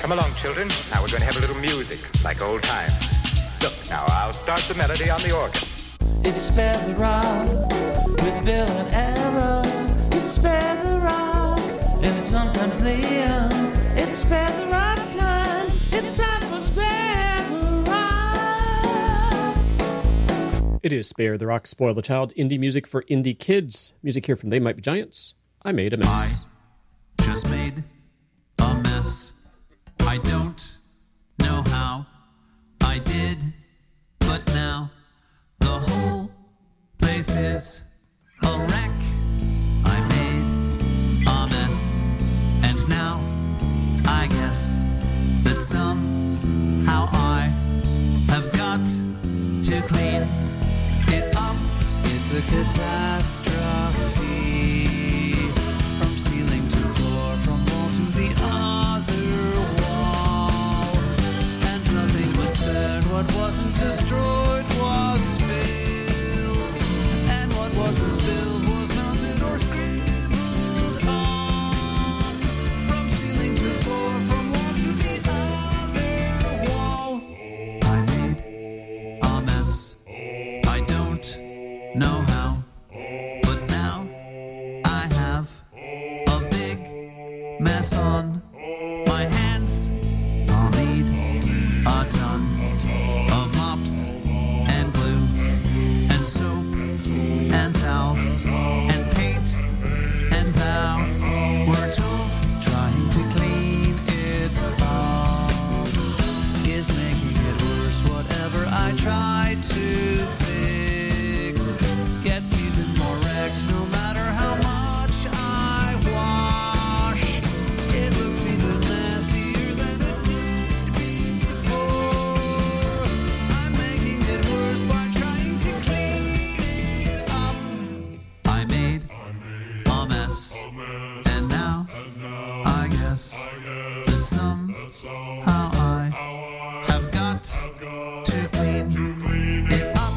Come along, children. Now we're going to have a little music, like old times. Look, now I'll start the melody on the organ. It's Spare the Rock with Bill and Ella. It's Spare the Rock and sometimes Liam. It's Spare the Rock time. It's time for Spare the Rock. It is Spare the Rock, Spoil the Child, indie music for indie kids. Music here from They Might Be Giants. I made a mess. I just made a mess. I don't know how I did, but now the whole place is a wreck. I made a mess, and now I guess that somehow I have got to clean it up. It's a catastrophe. From ceiling to floor, from wall to the other wall, and nothing was spared. What wasn't destroyed was spilled, and what wasn't spilled was melted or scribbled on. From ceiling to floor, from wall to the other wall. I made a mess. I don't know how, but now I have a big mess on my hands. I'll need a ton of mops and glue and soap and towels and paint and power tools. Trying to clean it up is making it worse. Whatever I try to fix gets even more wrecked. No matter how much I wash, it looks even messier than it did before. I'm making it worse by trying to clean it up. I made a mess, and now I guess that somehow I have got to clean it up.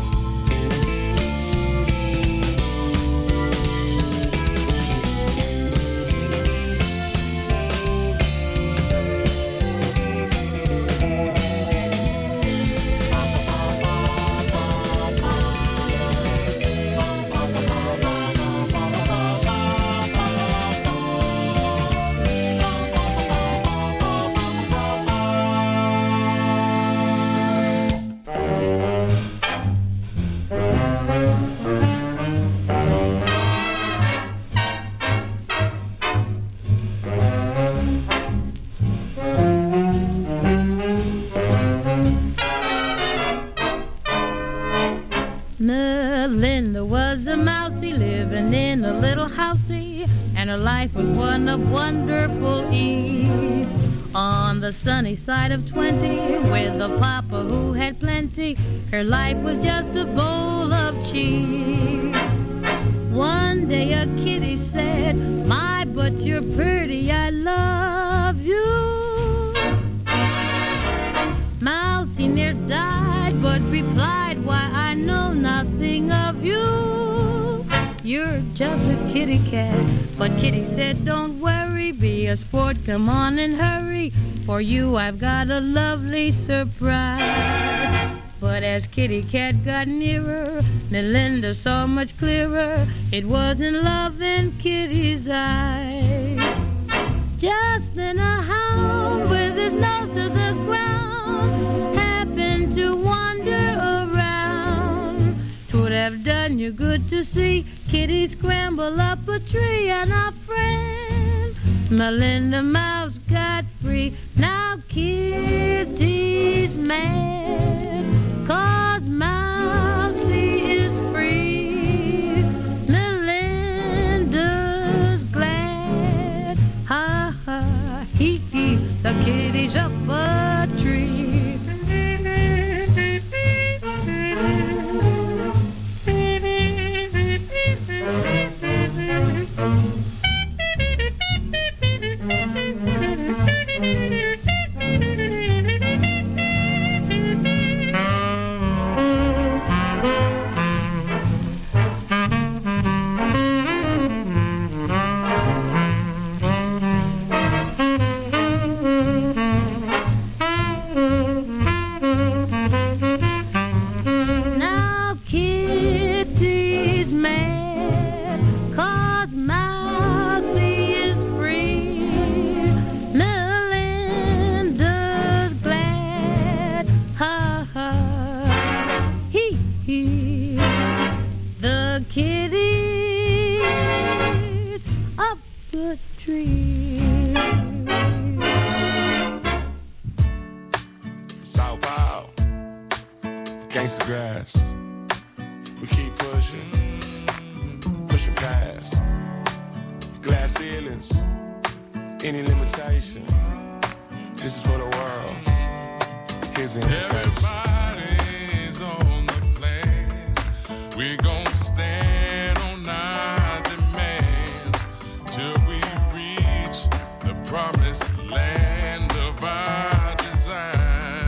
Melinda was a mousey living in a little housey, and her life was one of wonderful ease. On the sunny side of 20, with a papa who had plenty, her life was just a bowl of cheese. One day a kitty said, "My, but you're pretty, I love you." Mousy near died, but replied, "Why, I know nothing of you. You're just a kitty cat." But Kitty said, "Don't worry, be a sport, come on and hurry. For you I've got a lovely surprise." But as Kitty Cat got nearer, Melinda saw much clearer it wasn't love in Kitty's eyes. Just then a hound with his nose to the ground happened to wander around. 'Twould have done you good to see Kitty scramble up a tree, and our friend Melinda Mouse got free. Now Kitty's mad 'cause Mousie is free. Melinda's glad, ha ha, hee hee, the kitty's up a tree. the grass. We keep pushing past. Glass ceilings, any limitation. This is for the world. Here's the invitation. Everybody's on the plan. We're gonna stand on our demands till we reach the promised land of our design.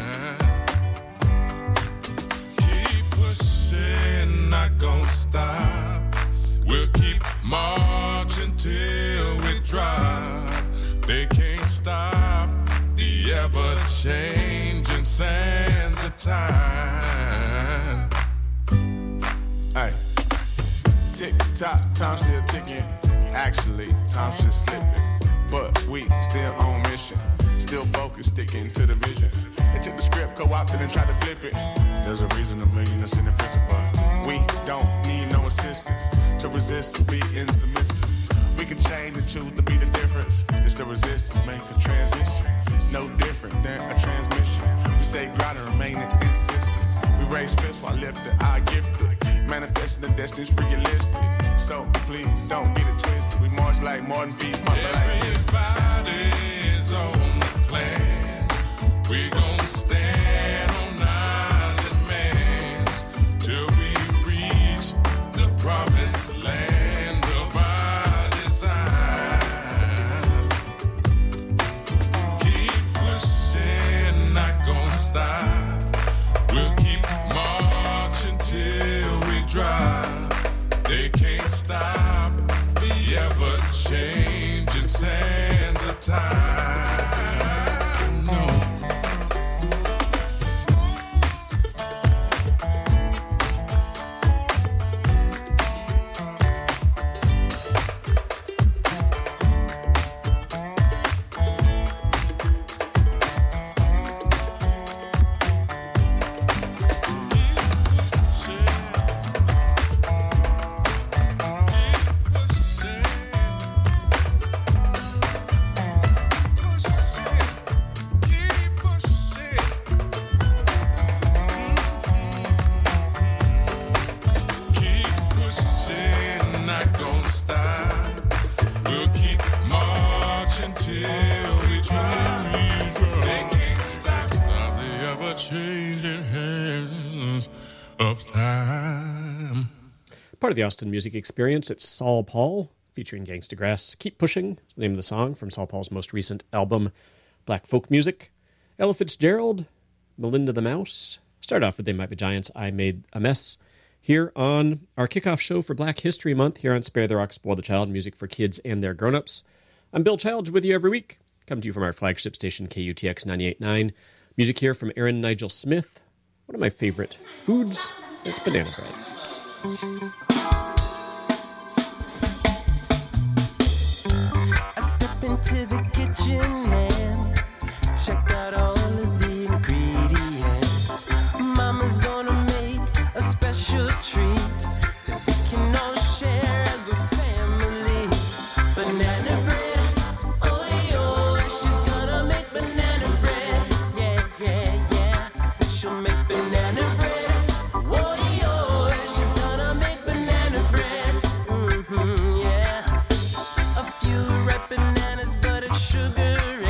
Keep pushing, not gonna stop. We'll keep marching till we drop. They can't stop the ever-changing sands of time. Hey, tick-tock, time still ticking. Actually, time's just slipping. But we still on mission. Still focused, sticking to the vision. They took the script, co-opted and tried to flip it. There's a reason a million are sitting in prison, but we don't need no assistance to resist being submissive. We can change and choose to be the difference. It's the resistance, make a transition. No different than a transmission. We stay grounded, remaining insistent. We raise fists while lifting our gifted. Manifesting the destiny's realistic. So please don't get it twisted. We march like Martin V. Everybody's on the plan. We gon' stand on our demands till we reach the promised land of our design. Keep pushing, not gon' stop. We'll keep marching till we drop. They can't stop the ever-changing sands of time. No. Part of the Austin Music Experience, it's Saul Paul, featuring Gangsta Grass. Keep Pushing is the name of the song from Saul Paul's most recent album, Black Folk Music. Ella Fitzgerald, Melinda the Mouse. Start off with They Might Be Giants, I Made a Mess. Here on our kickoff show for Black History Month, here on Spare the Rock, Spoil the Child, music for kids and their grown-ups. I'm Bill Childs with you every week. Come to you from our flagship station, KUTX 98.9. Music here from Aaron Nigel Smith. One of my favorite foods, it's banana bread. I step into the kitchen and check out all of the ingredients. Mama's gonna make a special treat that we can all share as a family. Banana bread, oh yo, she's gonna make banana bread. Yeah, yeah, yeah. She'll make banana bread. Oh yo, she's gonna make banana bread. Yeah. A few ripe bananas, buttered sugar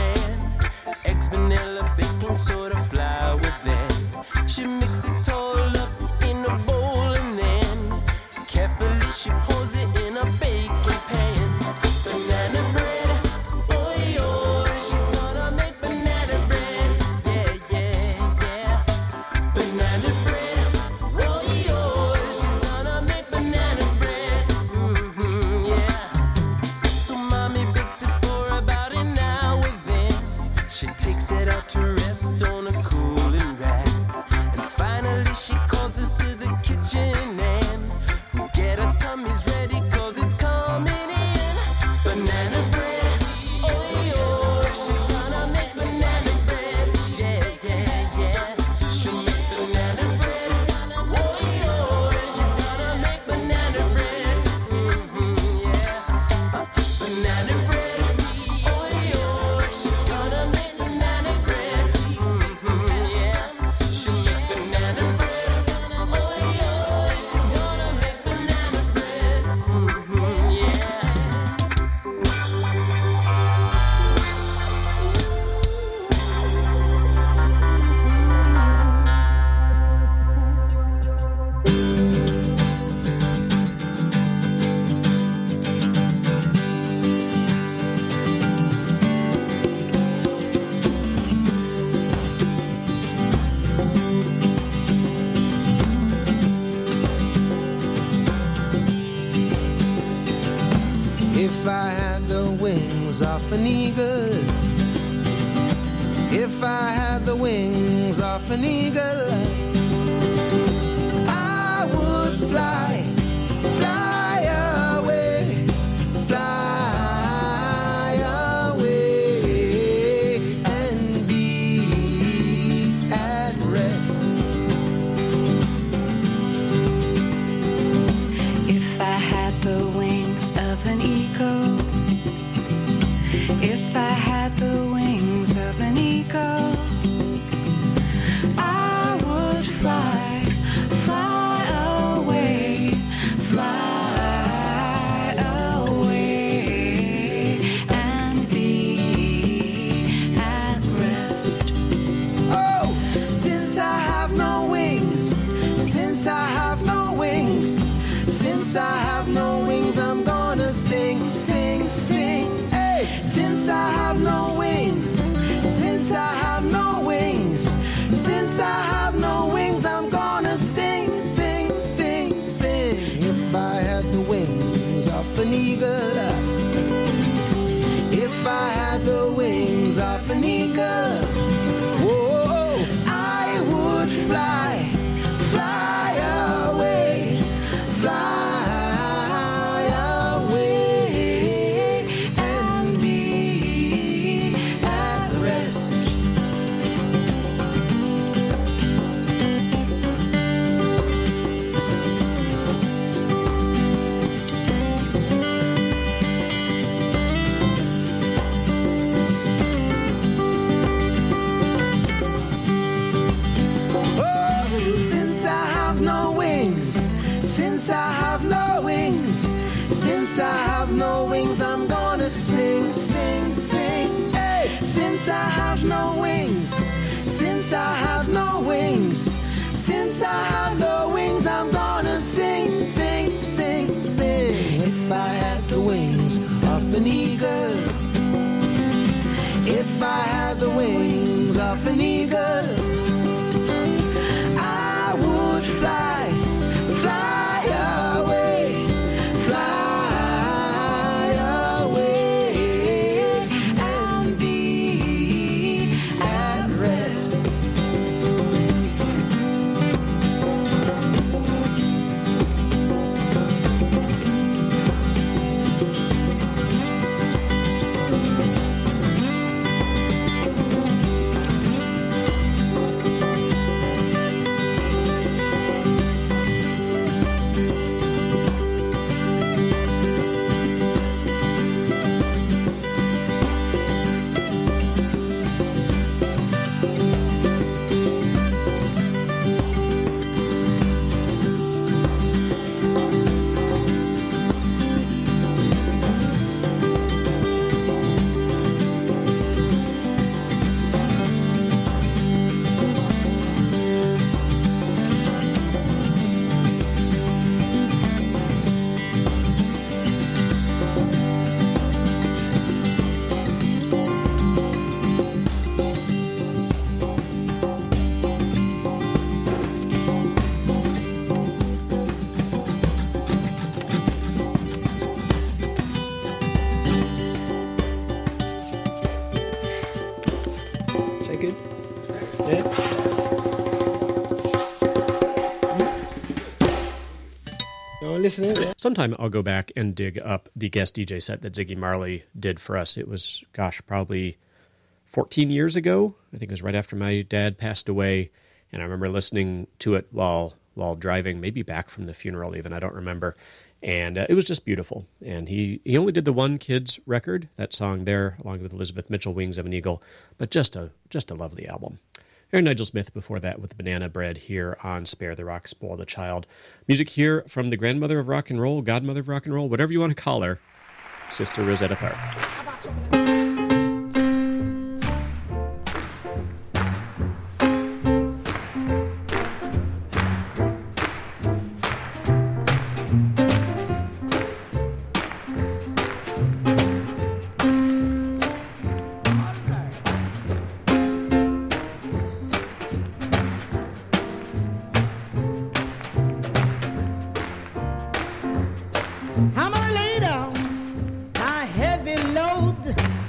an eagle, if I had the wings of an eagle, I would fly, fly away, fly away, and be at rest. If I had the wings of an eagle, if I had the wings of an eagle, I would fly, fly away, fly away, and be at rest. Oh, since I have no wings, since I have no wings, since I have no wings, I'm gonna sing, sing, sing. Hey, since I have no wings, since I have no wings, since I have no wings, I'm gonna sing, sing, sing, sing. If I had the wings of an eagle, if I had the wings of an eagle, whoa, I would fly, fly away, fly away, and be at rest. Oh, since I have no wings, since I have no wings, since I have no wings, I'm gonna sing, sing, sing. Hey, since I have no wings, since I have no wings, since I have no wings, I'm gonna sing, sing, sing, sing. If I had the wings of an eagle, if I had the wings of an eagle, I would fly, fly away, fly away, and be at rest. Check it. Yeah. Y'all listening? Yeah. Sometime I'll go back and dig up the guest DJ set that Ziggy Marley did for us. It was, gosh, probably 14 years ago. I think it was right after my dad passed away, and I remember listening to it while driving, maybe back from the funeral even, I don't remember. And it was just beautiful. And he only did the one kids record, that song there, along with Elizabeth Mitchell, Wings of an Eagle, but just a lovely album. Aaron Nigel Smith before that with Banana Bread here on Spare the Rock, Spoil the Child. Music here from the grandmother of rock and roll, godmother of rock and roll, whatever you want to call her, Sister Rosetta Tharpe. I'm gonna lay down my heavy load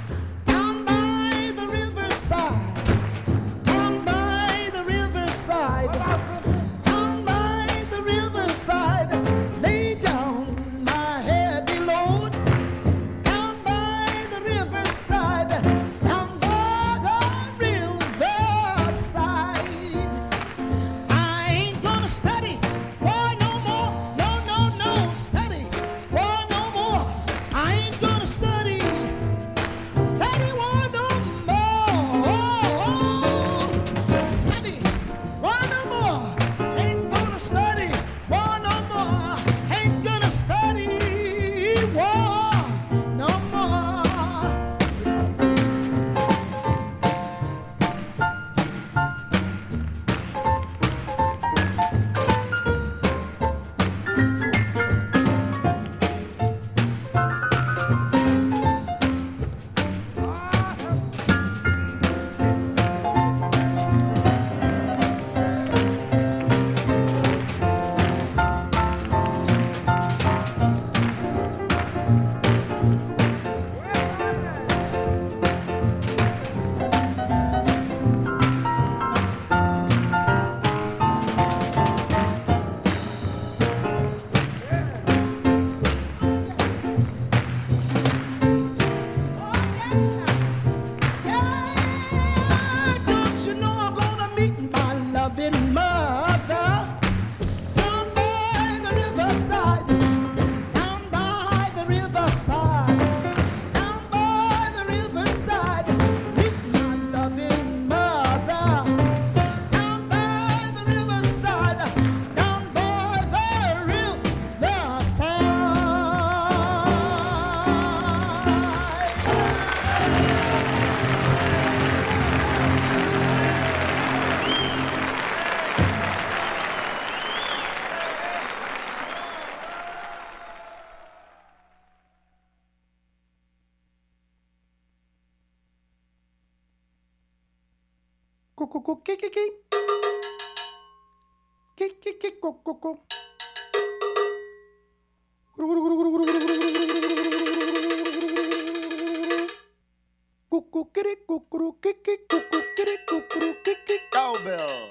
Cowbell.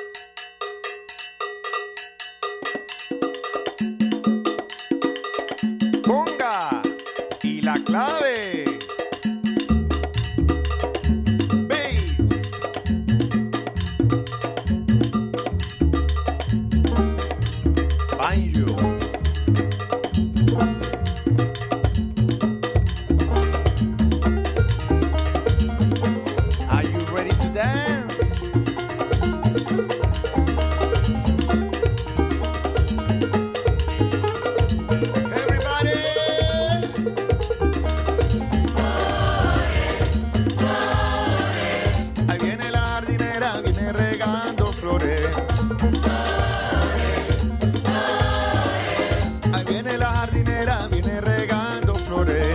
Conga y la clave. Bass. Banjo. Are you ready to dance? Everybody. Ahí viene la jardinera, viene regando flores. Ahí viene la jardinera, viene regando flores.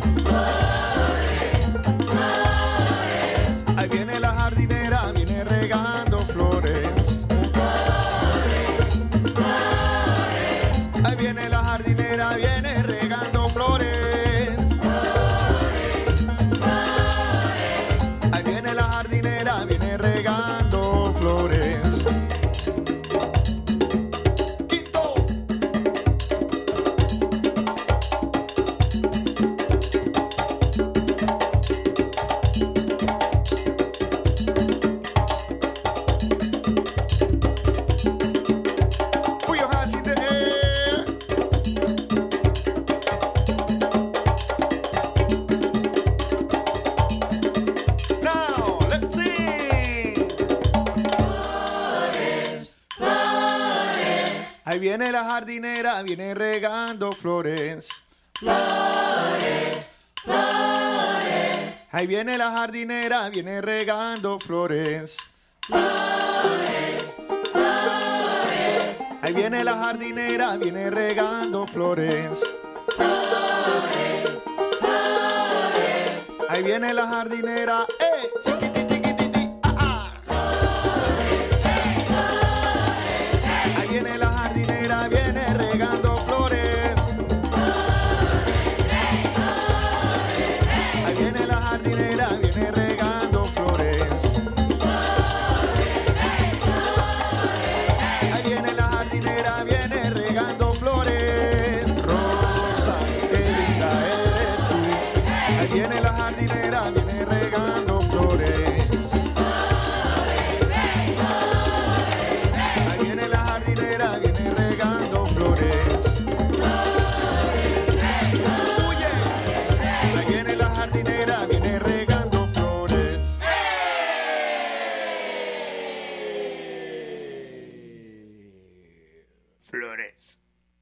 Ahí viene la jardinera, viene regando flores. Ahí viene la jardinera, viene regando flores. Ahí viene la jardinera, viene regando flores. Quinto. Put your hands in the air. Now, let's sing. Ahí viene la jardinera, viene regando flores. Ahí viene la jardinera, viene regando flores. Ahí viene la jardinera, viene regando flores. Ahí viene la jardinera, chiquiti, chiquititi, Ahí viene la jardinera, viene regando flores. Ahí viene la jardinera, viene regando flores. Ahí viene la jardinera, viene regando flores. Rosa, qué linda eres tú. Ahí viene la jardinera, viene regando flores. Ahí viene la jardinera, viene regando flores. Oye, ahí viene la jardinera, viene regando flores. Flores.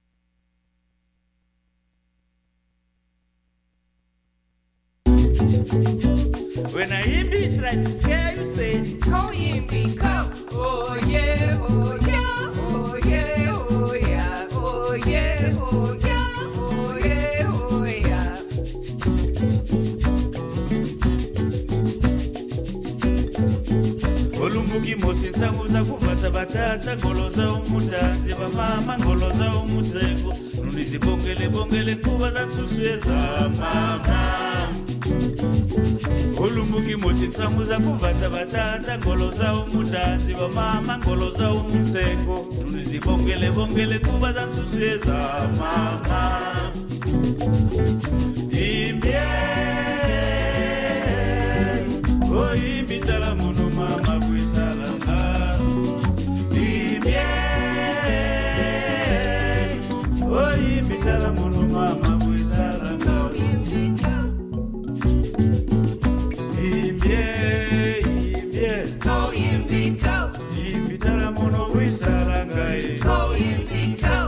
When I Yimby try to scare you, say, Go Yimby, go. Oh yeah, oh yeah, oh yeah, oh yeah, oh yeah, oh yeah, oh yeah, oh yeah. Olumbuki mosi nsanguza kuvata batata ngoloza umudanzi bamama ngoloza umutseko nunizi bongele kuba za tsusweza mama. Olumbuki mosi nsanguza kuvata batata ngoloza umudanzi bamama ngoloza umutseko nunizi bongele kuba za tsusweza mama. Imbie oh imbitala mono mama kwisalanga. Imbie oh imbitala mono mama kwisalanga. Go Yimby, go. Imbitala mono kwisalanga. Go Yimby, go.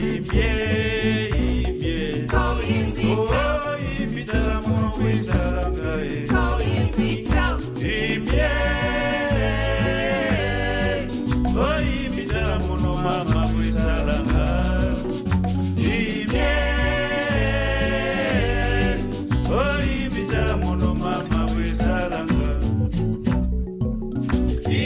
Go Yimby, go. Oh imbitala mono kwisalanga. Go Yimby, go. Oh imbitala mono mama kwisalanga. Oh imbitala mono mama kwisalanga.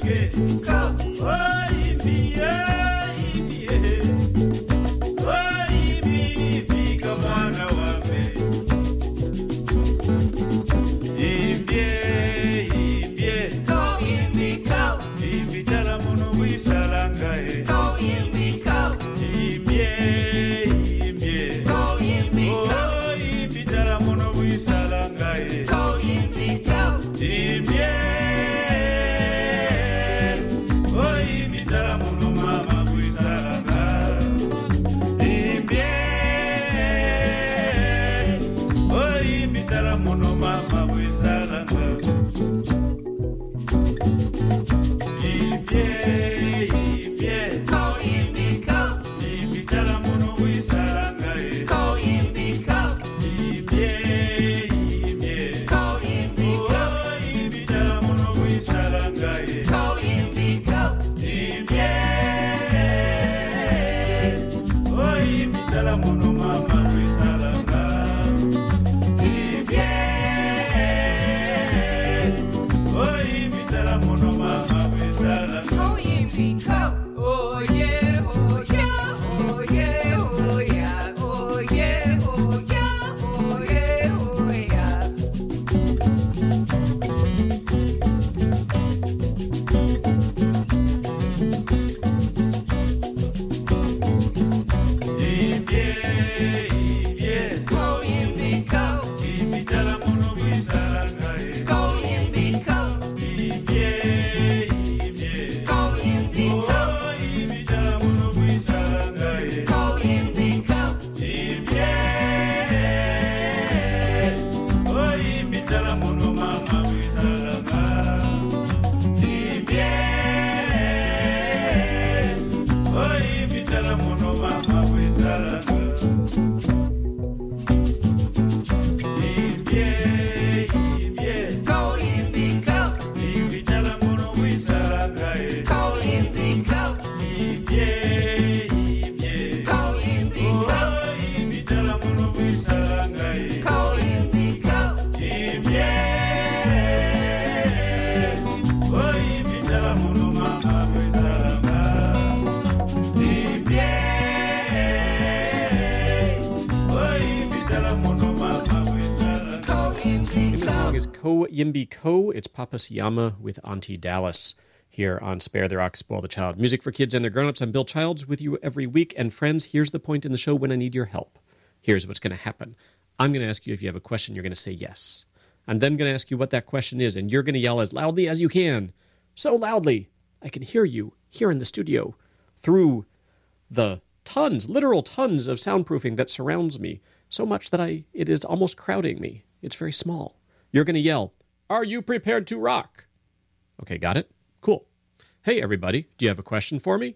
Ko Yimby Ko. It's Papa Siyama with Auntie Dallas here on Spare the Rock, Spoil the Child. Music for kids and their grown-ups. I'm Bill Childs with you every week. And friends, here's the point in the show when I need your help. Here's what's going to happen. I'm going to ask you if you have a question. You're going to say yes. I'm then going to ask you what that question is, and you're going to yell as loudly as you can. So loudly, I can hear you here in the studio through the tons, literal tons of soundproofing that surrounds me, so much that it is almost crowding me. It's very small. You're going to yell, "Are you prepared to rock?" Okay, got it? Cool. Hey, everybody, do you have a question for me?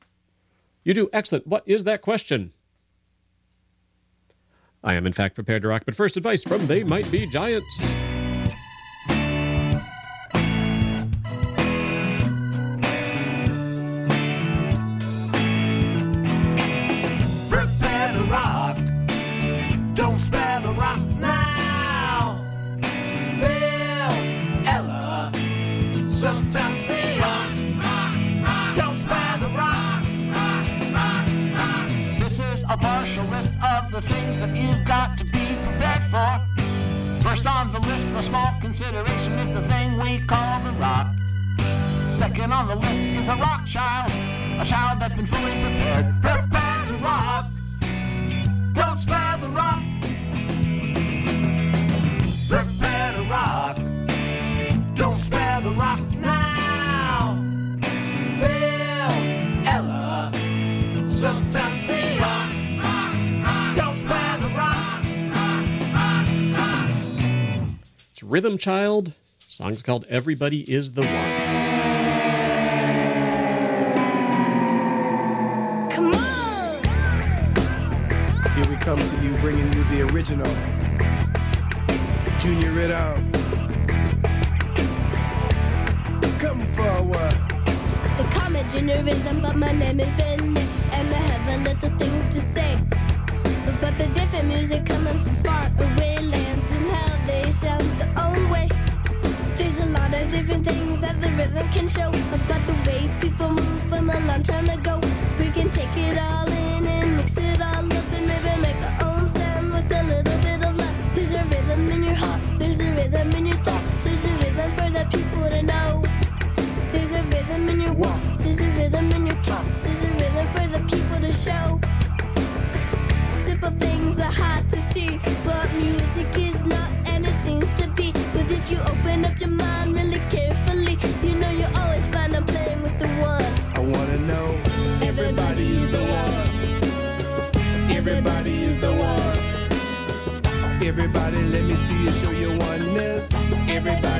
You do? Excellent. What is that question? I am, in fact, prepared to rock, but first advice from They Might Be Giants. Prepare to rock. Don't spare the rock now. Bill, Ella, sometimes they rock. Don't spare the rock. This is a partial list of the things that you've got to be prepared for. First on the list for small consideration is the thing we call the rock. Second on the list is a rock child, a child that's been fully prepared. Prepare to rock. Don't spare the rock. Prepare to rock. Don't spare the rock now. Bill, Ella, sometimes they rock. Don't spare the rock. It's Rhythm Child. The song's called Everybody Is the One. Here we come to you, bringing you the original Junior Rhythm. Come forward. They call me Junior Rhythm, but my name is Billy, and I have a little thing to say. But the different music coming from far away lands and how they sound their own way. There's a lot of different things that the rhythm can show about the way people move from a long time ago. We can take it all in and mix it all up and maybe make our own sound with a little bit of love. There's a rhythm in your heart, there's a rhythm in your thought, there's a rhythm for the people to know. There's a rhythm in your walk, there's a rhythm in your talk, there's a rhythm for the people to show. Simple things are hard to see, but music is not, and it seems to be. But if you open up your mind really carefully, you know you'll always find I'm playing with the one. I wanna know, everybody is the one. Everybody is the one. Everybody, let me see you show your oneness. Everybody